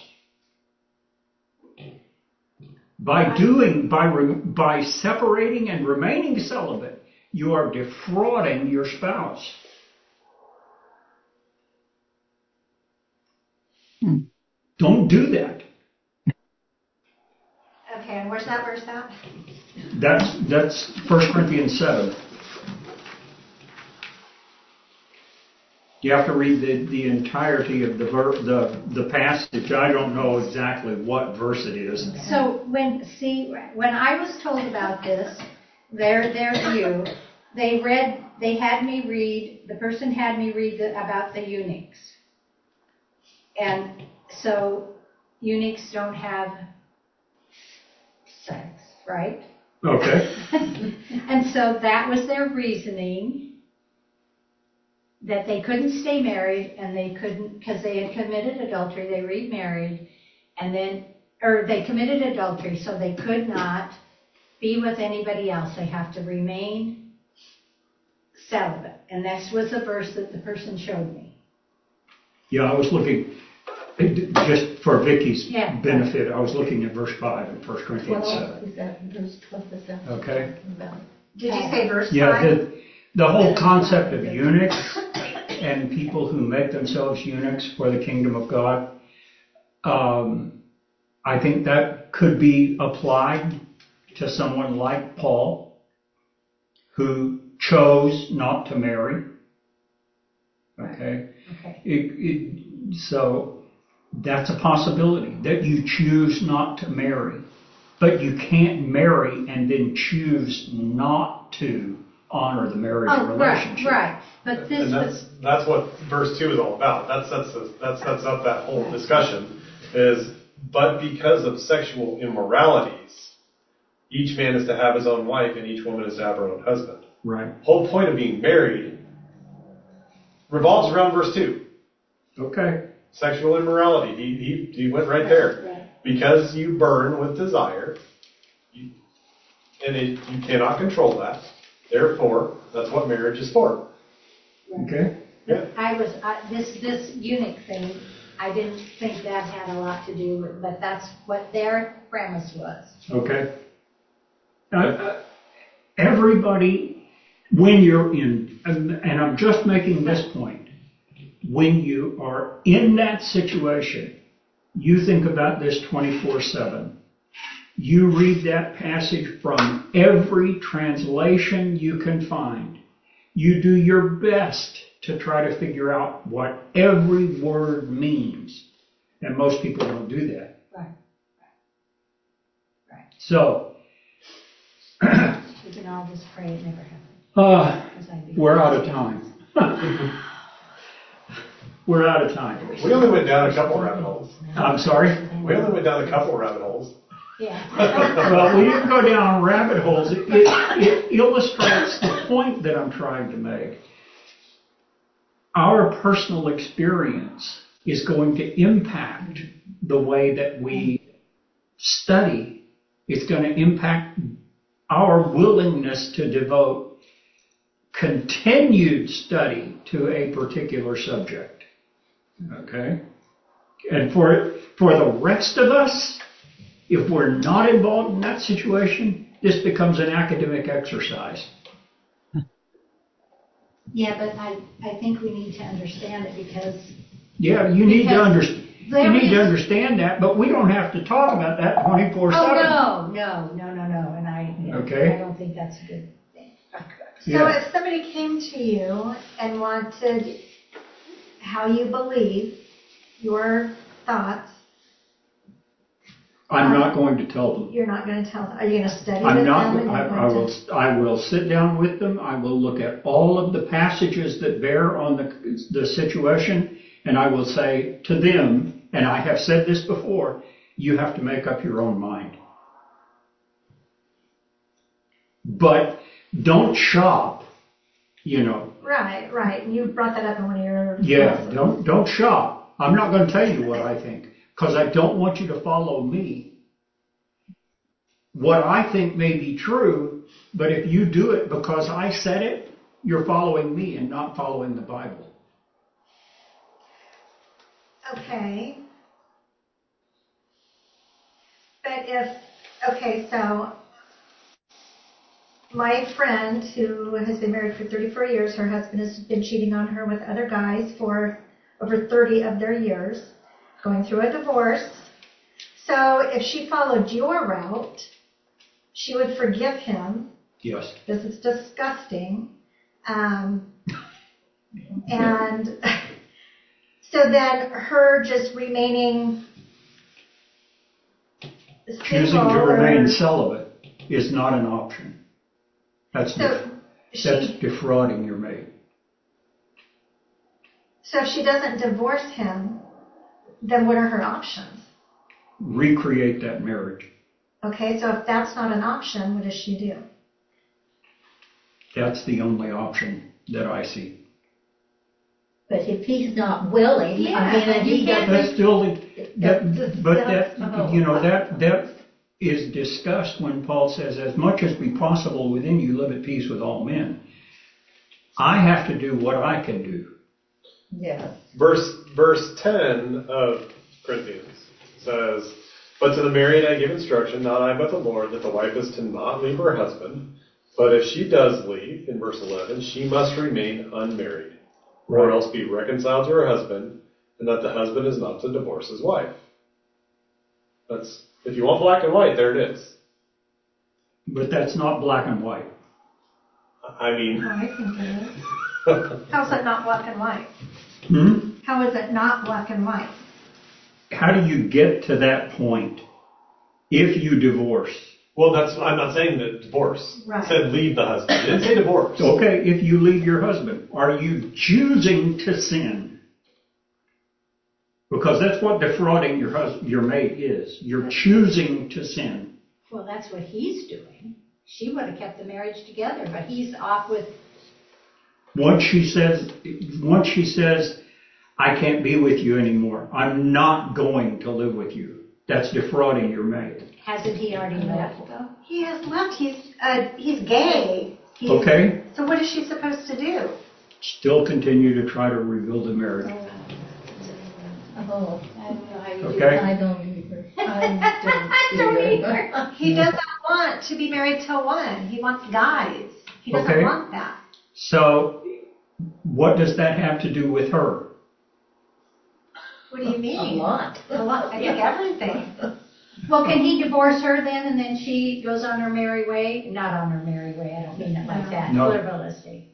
By doing, by, re, by separating and remaining celibate, you are defrauding your spouse. Hmm. Don't do that. Okay, and where's that verse at? That's, that's First Corinthians seven. You have to read the, the entirety of the, ver, the the passage. I don't know exactly what verse it is. So when, see, when I was told about this, their, their view, they read, they had me read, the person had me read the, about the eunuchs. And so eunuchs don't have sex, right? Okay. And so that was their reasoning, that they couldn't stay married and they couldn't, because they had committed adultery, they remarried, and then, or they committed adultery, so they could not be with anybody else. They have to remain celibate. And this was a verse that the person showed me. Yeah, I was looking, just for Vicky's Yeah. benefit, I was looking at verse five in First Corinthians seven. Is that verse twelve, is that what Okay. you're talking about? Did you say verse Yeah, five? the, the whole concept of eunuchs and people who make themselves eunuchs for the kingdom of God, um, I think that could be applied to someone like Paul, who chose not to marry. Okay? Okay. It, it, so that's a possibility, that you choose not to marry. But you can't marry and then choose not to honor the marriage Oh, right, relationship. right. But this And that's, was, that's what verse two is all about. That sets, us, that sets up that whole discussion is, but because of sexual immoralities, each man is to have his own wife and each woman is to have her own husband. Right. Whole point of being married revolves around verse two. Okay. Sexual immorality. He, he, he went right there. Right. Because you burn with desire, you, and it, you cannot control that. Therefore, that's what marriage is for. Okay. Yeah. I was, I, this, this eunuch thing, I didn't think that had a lot to do with, but that's what their premise was. Okay. Uh, uh, everybody, when you're in, and, and I'm just making this point, when you are in that situation, you think about this twenty-four seven. You read that passage from every translation you can find. You do your best to try to figure out what every word means. And most people don't do that. Right. Right. So, We can all just pray it never happened. uh, 'Cause I'd be- we're out of time. We're out of time. We only went down a couple rabbit holes. I'm sorry? We only went down a couple rabbit holes. Yeah. Well, we didn't go down rabbit holes. It, it, it illustrates the point that I'm trying to make. Our personal experience is going to impact the way that we study. It's going to impact our willingness to devote continued study to a particular subject. Okay? And for, for the rest of us, if we're not involved in that situation, this becomes an academic exercise. Yeah, but I, I think we need to understand it because Yeah, you need to Because understand. there You need to is- understand that, but we don't have to talk about that twenty-four seven. Oh, no, no, no, no, no, and I, Okay. I don't think that's a good thing. So Yeah. if somebody came to you and wanted how you believe, your thoughts, I'm not going to tell them. you're not going to tell them. Are you going to study I'm with not, them? and I, you're I going will, to- I will sit down with them. I will look at all of the passages that bear on the, the situation, and I will say to them, and I have said this before, you have to make up your own mind. But don't shop, you know. Right, right. You brought that up in one of your Yeah, classes. don't, don't shop. I'm not going to tell you what I think, because I don't want you to follow me. What I think may be true, but if you do it because I said it, you're following me and not following the Bible. Okay. But if, okay, so my friend who has been married for thirty-four years, her husband has been cheating on her with other guys for over thirty of their years, going through a divorce. So if she followed your route, she would forgive him. Yes. This is disgusting. Um, and so then her just remaining Choosing single to remain or- celibate is not an option. That's, So def- that's she, defrauding your mate. so if she doesn't divorce him, then what are her options? Recreate that marriage. Okay, so if that's not an option, what does she do? That's the only option that I see. But if he's not willing, I Yeah, mean, and you he can't- That's doesn't, still, That's that, but that, disgusting. you know, that, that is discussed when Paul says, as much as be possible within you, live at peace with all men. I have to do what I can do. yes. Verse verse ten of Corinthians says, "But to the married I give instruction, not I but the Lord, that the wife is to not leave her husband. But if she does leave," in verse eleven, "she must remain unmarried, or Right. else be reconciled to her husband, and that the husband is not to divorce his wife." That's, if you want black and white, there it is. But that's not black and white. I mean, Oh, I think it is. How is it not black and white? Hmm? How is it not black and white? How do you get to that point if you divorce? well, that's, I'm not saying that divorce. Right. It said leave the husband. It didn't say divorce. Okay, if you leave your husband, are you choosing to sin? Because that's what defrauding your husband, your mate is. You're choosing to sin. Well, that's what he's doing. she would have kept the marriage together, but he's off with, Once she says, once she says, I can't be with you anymore. I'm not going to live with you. That's defrauding your mate. hasn't he already left though? He has left. He's uh, he's gay. He's, Okay? So what is she supposed to do? Still continue to try to rebuild the marriage. Oh, I don't know how you do Okay. I don't either. I I don't don't either. either. He doesn't want to be married to one. He wants guys. He doesn't Okay. want that. So, what does that have to do with her? What do you A mean? lot. A lot. I think everything. Well, can he divorce her then, and then she goes on her merry way? Not on her merry way, I don't mean it like that, No. pluralistic.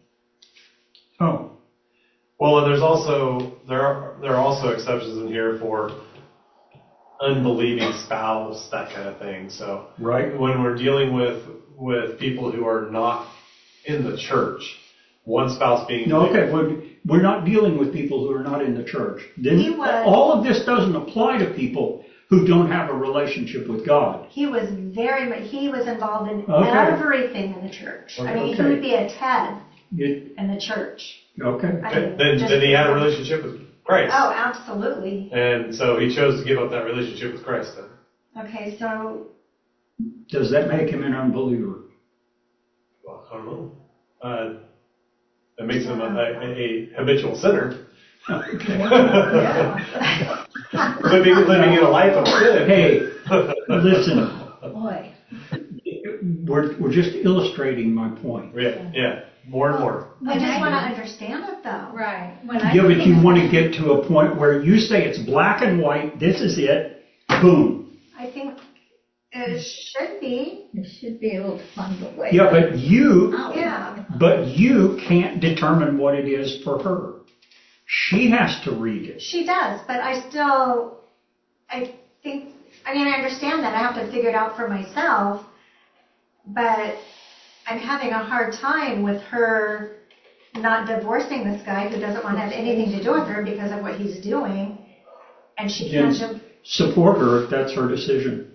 Oh, Well, and there's also there are there are also exceptions in here for unbelieving spouse, that kind of thing. So right. when we're dealing with with people who are not in the church, one spouse being No, okay, we're, we're not dealing with people who are not in the church. Then He was- all of this doesn't apply to people who don't have a relationship with God. He was very much. He was involved in Okay. everything in the church. I mean, Okay. he would be a Ted It, in the church. okay. I mean, then just- then he had a relationship with Christ, Oh, absolutely. and so he chose to give up that relationship with Christ. Then, Okay, so Does that make him an unbeliever? well, I don't know. Uh, that makes him a, a, a habitual sinner. Okay. yeah. living living in a life of sin. Hey, listen, Boy. we're, we're just illustrating my point. Yeah, yeah, more and more. I When just I want to do- understand it though. Right. When I Yeah, but you became- want to get to a point where you say it's black and white, this is it, boom. I think it should be. You should be able to find a way. Yeah, but you, out. Yeah. but you can't determine what it is for her. She has to read it. She does, but I still, I think, I mean, I understand that. I have to figure it out for myself, but I'm having a hard time with her not divorcing this guy who doesn't want to have anything to do with her because of what he's doing, and she can't. Then div- support her if that's her decision.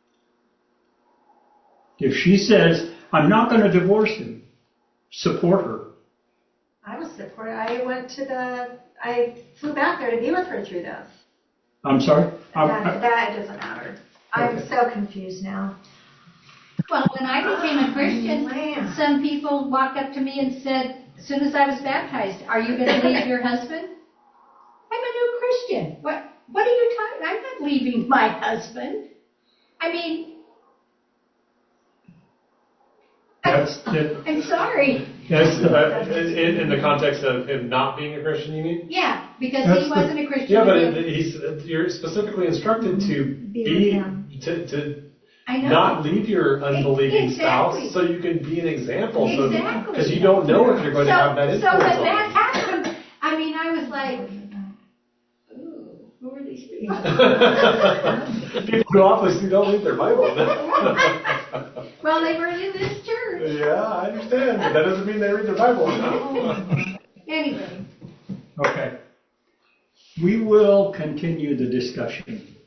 If she says, I'm not going to divorce him, support her. I was supportive. I went to the, I flew back there to be with her through this. I'm sorry? I'm- That, that doesn't matter. I'm Okay. so confused now. Well, when I became a Christian, Man. some people walked up to me and said, as soon as I was baptized, are you going to leave your husband? I'm a new Christian. What, what are you talking? I'm not leaving my husband. I mean, That's, that, I'm sorry. that's the, Uh, in, in the context of him not being a Christian, you mean? Yeah, because That's he the- wasn't a Christian. Yeah, but and it, he's you're specifically instructed to Be with be him. to, to I know. not leave your unbelieving Exactly. spouse, so you can be an example. Exactly. Because you don't know if you're going to have that So influence when on that you. happened, I mean, I was like, ooh, who are these people? People who obviously don't read their Bible. Well, they were in this church. Yeah, I understand, but that doesn't mean they read their Bible. Anyway, okay. We will continue the discussion.